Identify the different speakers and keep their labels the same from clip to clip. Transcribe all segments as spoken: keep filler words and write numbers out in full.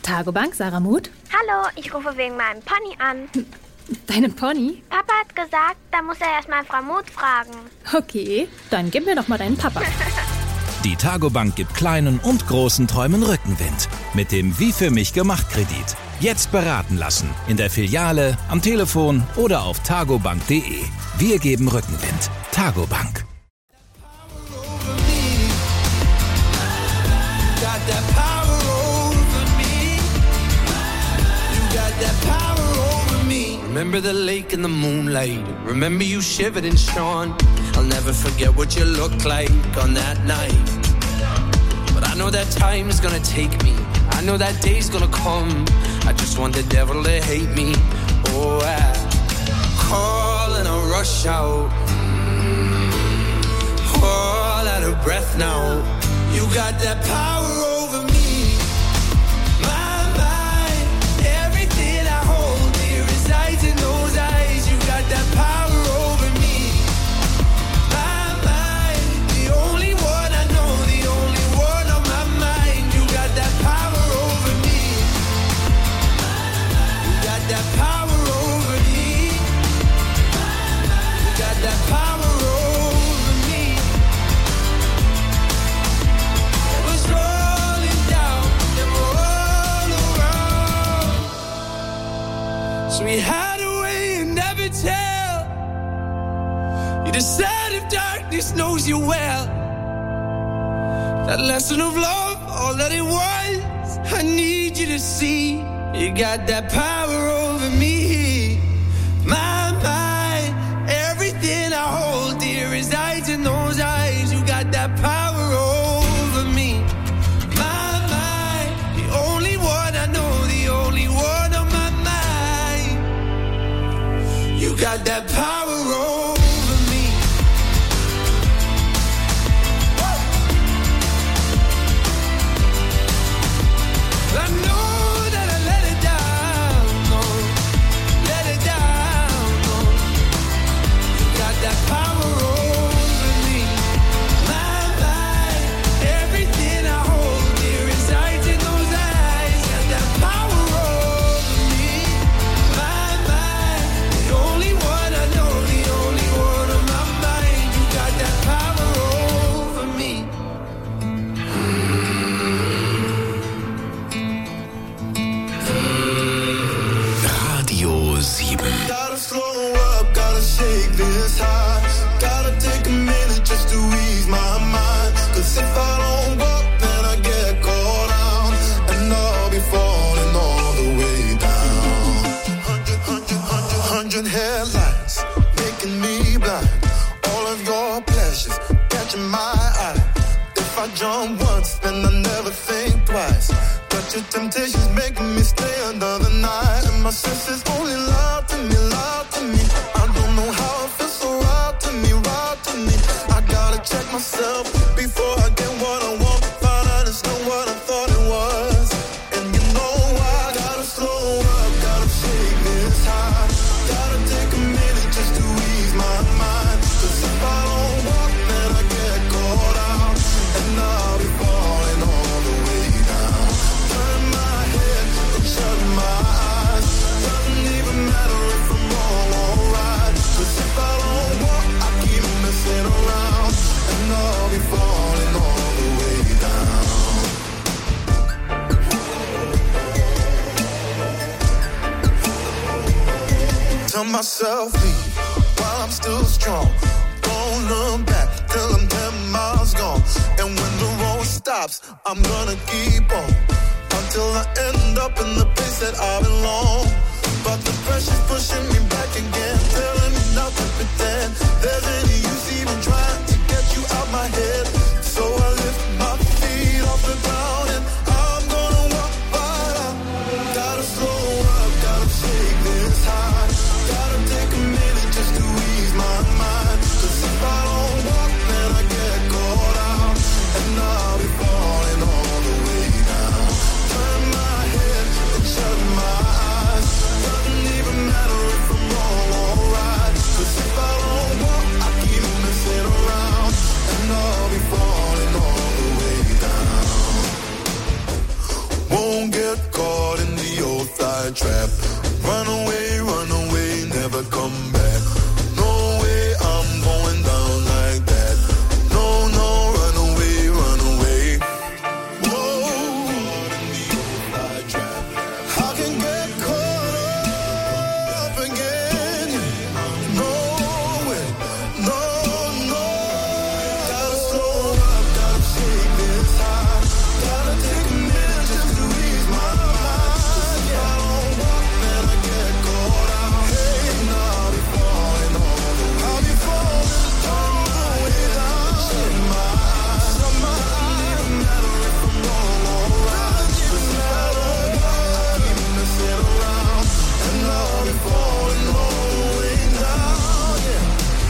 Speaker 1: Tagobank, Sarah Muth?
Speaker 2: Hallo, ich rufe wegen meinem Pony an.
Speaker 1: Deinem Pony?
Speaker 2: Papa hat gesagt, da muss er erstmal Frau Muth fragen.
Speaker 1: Okay, dann gib mir doch mal deinen Papa.
Speaker 3: Die Tagobank gibt kleinen und großen Träumen Rückenwind. Mit dem Wie für mich gemacht Kredit. Jetzt beraten lassen. In der Filiale, am Telefon oder auf tagobank punkt de. Wir geben Rückenwind. Tagobank.
Speaker 4: Remember the lake and the moonlight. Remember you shivered and shone. I'll never forget what you looked like on that night. But I know that time is gonna take me. I know that day's gonna come. I just want the devil to hate me. Oh, I call and I rush out. All out of breath now. You got that power over me. In those eyes, you got that power over me. My mind, the only one I know, the only one on my mind. You got that power over me. You got that power over me. You got that power over me. It was rolling down and all around. So we had tell. You decide if darkness knows you well. That lesson of love, all that it was, I need you to see. You got that power over me. My mind, everything I hold dear resides in those eyes. You got that power over me. My mind, the only one I know, the only one on my mind. You got that power over me. Woo! I know that I let it down, no. Let it down, no. You got that power over me. My mind, everything I hold dear resides in those eyes. Got that power over me. My mind, the only one I know, the only one on my mind. You got that power over me.
Speaker 3: Radio sieben.
Speaker 5: Gotta slow up, gotta shake this high. Gotta take a minute just to ease my mind. Cause if I don't walk, then I get caught out. And I'll be falling all the way down. Hundred, hundred, hundred, hundred headlights making me blind. All of your pleasures catching my eye. If I jump once, then I never think twice. But your temptation's making me stay another night. And my senses only lie to me, lie to me. I don't know how it feels so right to me, right to me. I gotta check myself before I get what I want. Find out it's not what I thought it was. And you know I gotta slow up, gotta shake this high. Gotta take a minute just to ease my mind. Cause if I don't walk, then I get caught out. And I'll be falling all the way down. Turn my head and shut my eyes. Doesn't even matter if I'm wrong or right. Cause if I don't walk, I keep messing around. And I'll be falling all the way down. Tell myself leave while I'm still strong. Don't look back till I'm ten miles gone. And when the road stops, I'm gonna keep on until I end up in the place that I belong. But the pressure's pushing me back again, telling me not to pretend there's any use even trying to get you out my head. So I lift my feet off the ground and I'm gonna walk right out. Gotta slow up, gotta shake this high. Gotta take a minute just to ease my mind. Cause if I don't walk, then I get caught out. And I'll be falling all the way down. Turn my head and shut my eyes. Doesn't even matter if I'm wrong or right. Cause if I don't walk, I keep messing around. And I'll be falling all the way down. Won't get caught fly trap. Run away, run away, never come back. No way, I'm going down like that. No, no, run away, run away. Whoa, fly trap. I can get caught up again. No way, no, no. Gotta slow up, gotta shake this high. Gotta take a minute just to ease my mind. Yeah, I don't walk, then I get caught out. Hey, now I'll be falling all the way. I'll be falling all the way down. Shut my eyes, shut my eyes. Doesn't matter if I'm wrong or right. Doesn't matter what, keep messing around. And I'll be falling all the way down. Yeah,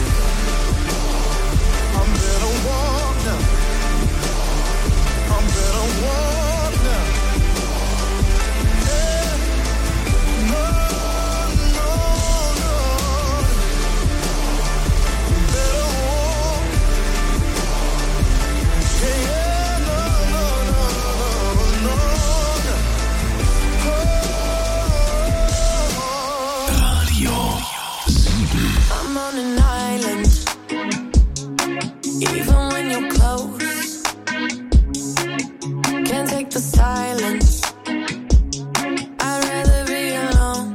Speaker 5: I'm better walk now. I'm better walk now. Yeah, no, no, no. Better walk. Yeah, yeah, no, no, no, no, no.
Speaker 6: I'm on an island. Even when you're close, can't take the silence. I'd rather be alone.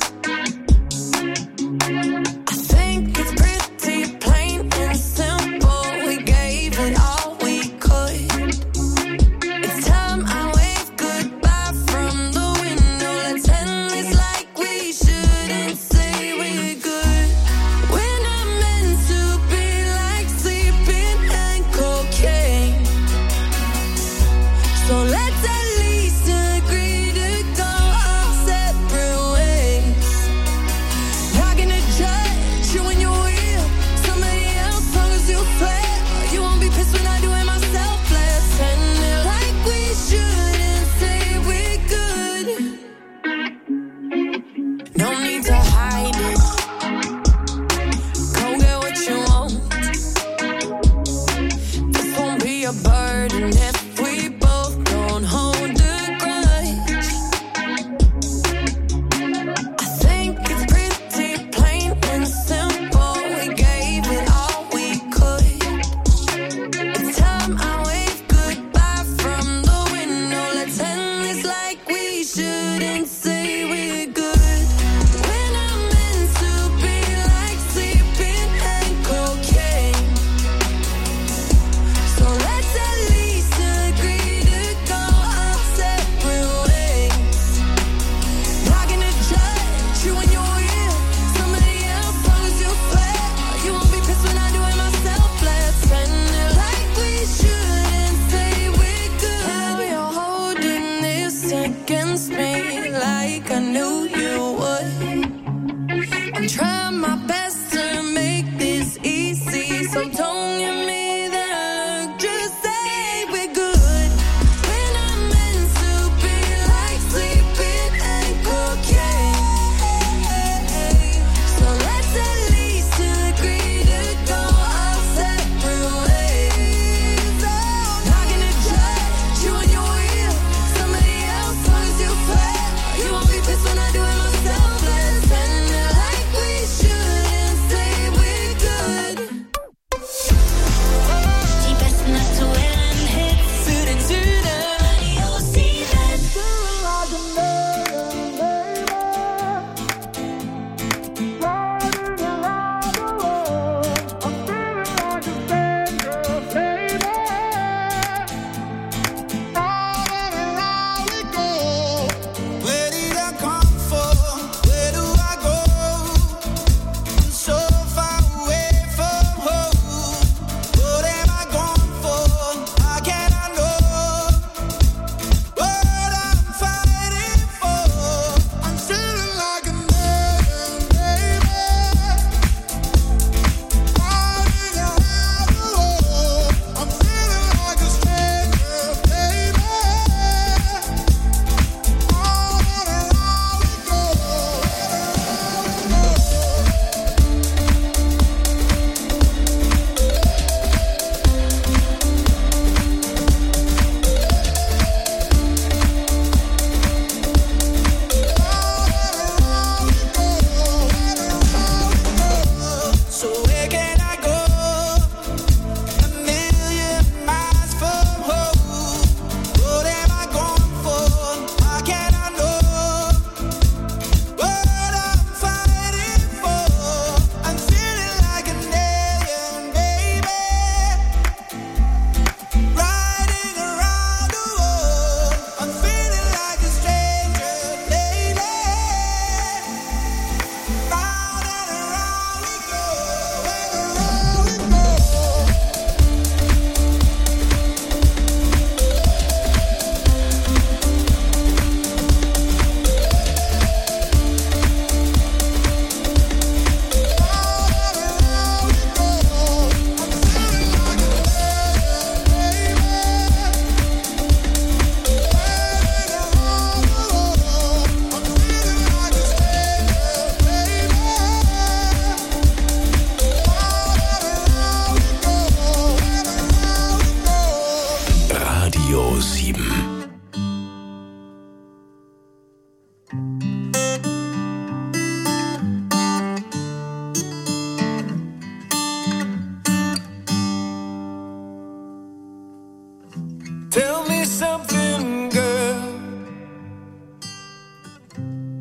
Speaker 6: I think it's pretty plain and simple. We gave it all we could. It's time I wave goodbye from the window. Let's end this like we shouldn't say we're good. We're not meant to be like sleeping and cocaine. So let's at least agree to go our separate ways. Not gonna judge you when you're with somebody else, long as you swear. You won't be pissed when I do it myself. Let's end it like we shouldn't say we're good. No need to hide it. Go get what you want. This won't be a burden if we both don't hold a grudge. I think it's pretty plain and simple. We gave it all we could. It's time I wave goodbye from the window. Let's end this like we shouldn't say we're good. We're not meant to be like sleeping and cocaine. So let's at least agree to go our separate ways. Not gonna judge you when you're with somebody else, long as you swear. You won't be pissed when I do it myself. Let's end it like we shouldn't say we're good. Now you're holding this against me like I knew you would. I'm trying my best to make this easy, so don't give me that look. Just say we're good. We're not meant to be like sleeping and cocaine. So let's at least agree to go our separate ways. Not gonna judge you when you're with somebody else, long as you swear. You won't be pissed when I do it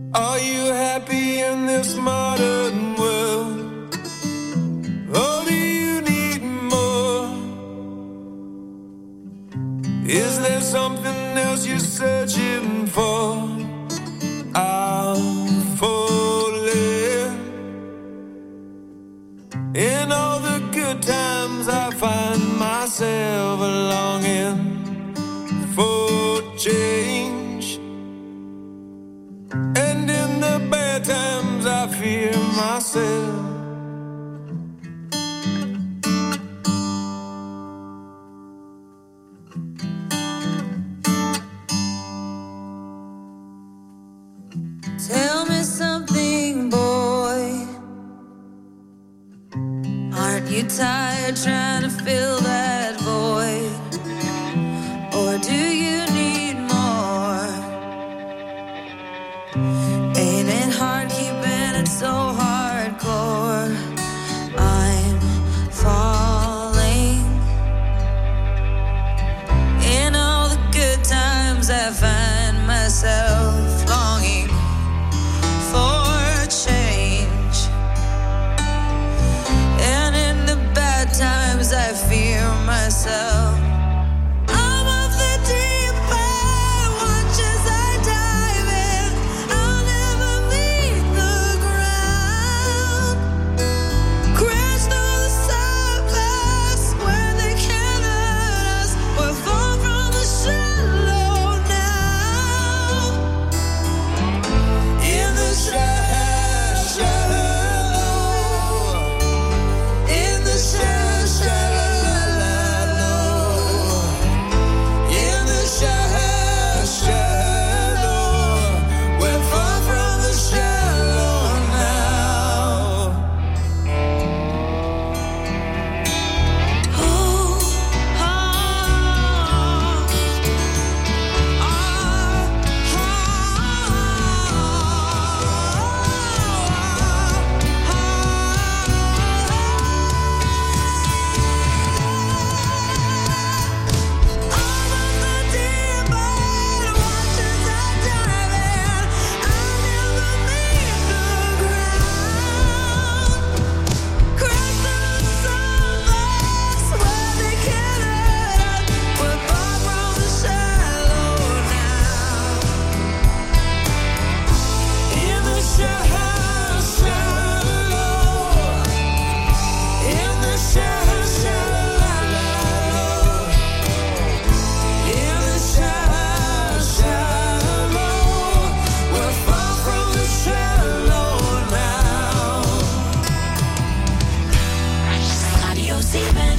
Speaker 4: Are you happy in this modern world? Or do you need more? Is there something else you're searching for? I'm falling. In all the good times I find myself longing for change. And in the bad times I fear myself.
Speaker 6: Tell me something, boy. Aren't you tired trying to fill that void? Or do you need more? Ain't it hard keeping it so hardcore? I'm falling. In all the good times I find myself longing for change. And in the bad times I fear myself. I'm of the deep end, watch as I dive in. I'll never meet the ground. Crash through the surface where they can't hurt us. We're far from the shallow now. In the shallow, shallow, in the shallow, shallow, in the shallow, shallow, we're far from the shallow now. Oh, ah, Radio Sieben.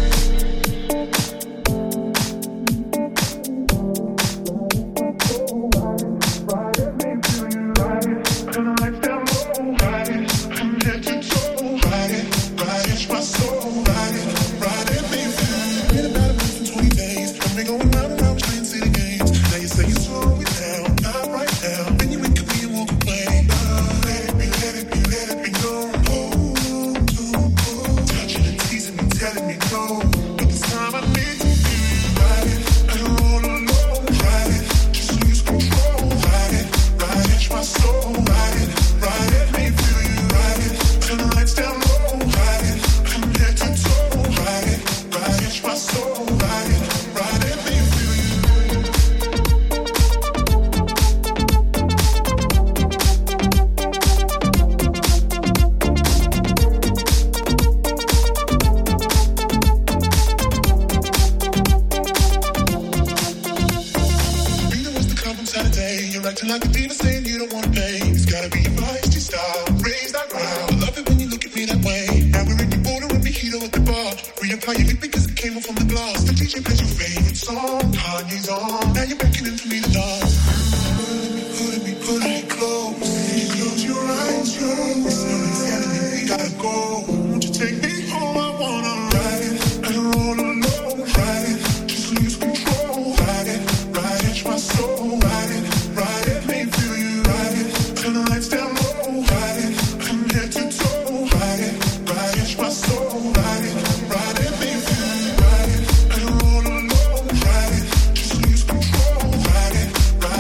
Speaker 5: Like a diva saying you don't wanna pay. It's gotta be your feisty style. Raise that ground. Love it when you look at me that way. Now we're in the border and mojito at the bar. Reapply your lip because it came off from the glass. The D J plays your favorite song. Kanye's on. Now you're beckoning for me to dance. Pulling me, pulling me close. Close your eyes, close. Somebody's telling me we gotta go. Won't you take me home? I wanna ride it. And roll alone. Ride it. Just lose control. Ride it. Ride it. My soul. Ride it. Ride it. Make me feel you. Ride it. Turn the lights down low. Ride it. From head to toe. Ride it. Ride it. My soul. Ride it. Ride it. Make me feel you. Ride it. And roll alone. Ride it. Just lose control. Ride it. Ride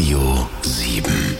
Speaker 5: Radio sieben.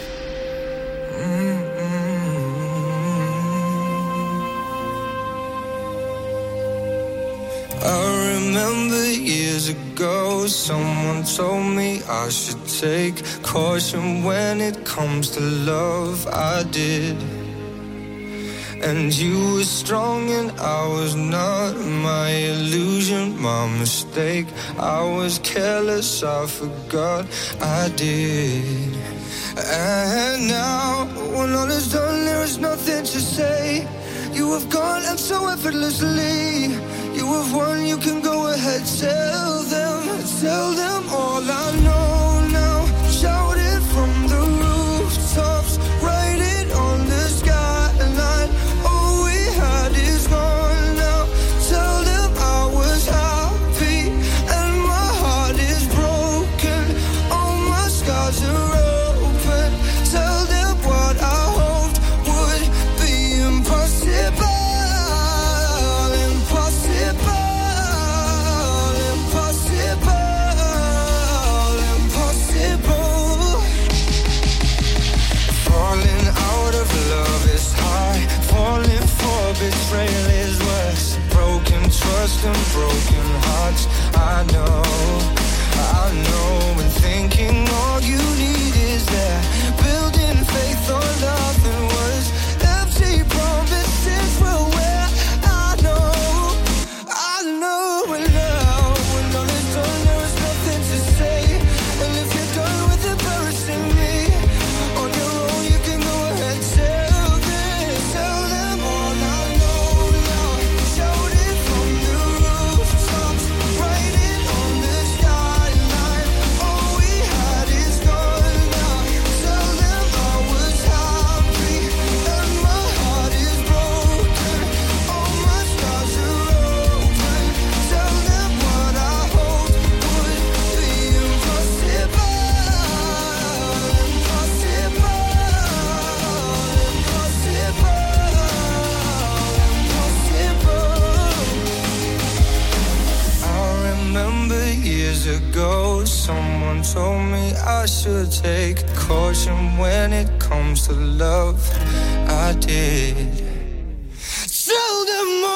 Speaker 7: I remember years ago, someone told me I should take caution when it comes to love. I did. And you were strong and I was not. My illusion, my mistake. I was careless, I forgot I did. And now, when all is done, there is nothing to say. You have gone and so effortlessly. You have won, you can go ahead, tell them, tell them all I know now. Shout it from the rooftops, write it on the skyline. All we had is gone now. Tell them I was happy and my heart is broken. All my scars are open. Tell them what I hoped would be impossible. Betrayal is worse. Broken trust and broken hearts. I know, I know. And thinking all you need is that. Building faith on nothing was empty promises were where I know, I know. And now, when all is done, there is nothing to say. And if you're done with embarrassing me on your own, you can go ahead, tell them, tell them all I know now. Shout it from the rooftops, write it on the skyline. All we had is gone now. Tell them I was happy and my heart is broken. All my scars are open. Tell them what I hoped would be impossible. Impossible. Impossible. I remember years ago, someone told me I should take caution when it comes to love. I did. Tell them all